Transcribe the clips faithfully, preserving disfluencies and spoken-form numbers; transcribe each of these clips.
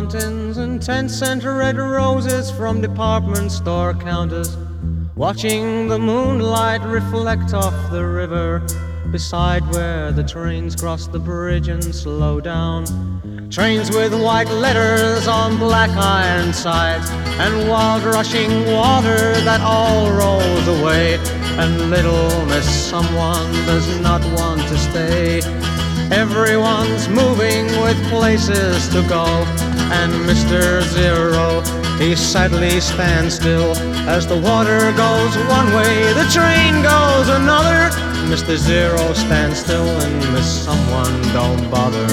mountains and ten-cent red roses from department store counters, watching the moonlight reflect off the river beside where the trains cross the bridge and slow down. Trains with white letters on black iron sides, and wild rushing water that all rolls away, and little Miss Someone does not want to stay. Everyone's moving with places to go, and Mister Zero, he sadly stands still. As the water goes one way, the train goes another. Mister Zero stands still, and Miss Someone don't bother.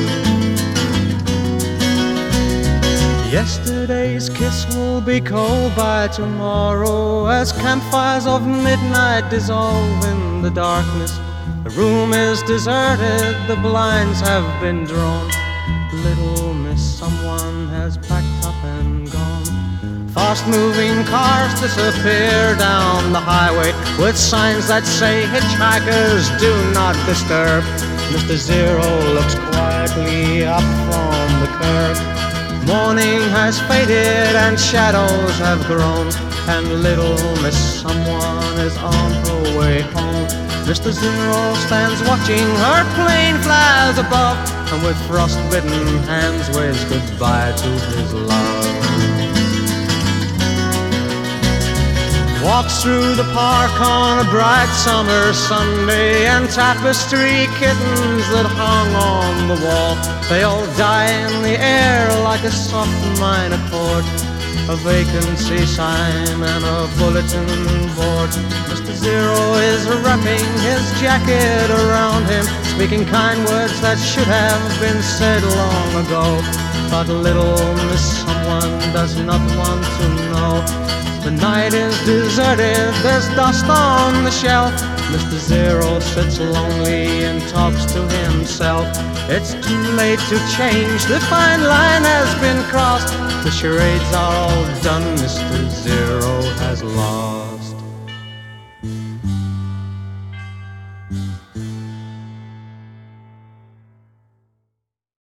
Yesterday's kiss will be cold by tomorrow, as campfires of midnight dissolve in the darkness. The room is deserted, the blinds have been drawn. Little Miss Someone has packed up and gone. Fast-moving cars disappear down the highway with signs that say hitchhikers do not disturb. Mister Zero looks quietly up from the curb. Morning has faded and shadows have grown, and little Miss Someone is on her way home. Mister Zero stands watching her plane flies above, and with frost-bitten hands waves goodbye to his love. Walks through the park on a bright summer Sunday, and tapestry kittens that hung on the wall, they all die in the air like a soft minor chord. A vacancy sign and a bulletin board. Mister Zero is wrapping his jacket around him, speaking kind words that should have been said long ago. But little Miss Someone does not want to know. The night is deserted, there's dust on the shelf. Mister Zero sits lonely and talks to himself. It's too late to change, the fine line has been crossed. The charades are all done, Mister Zero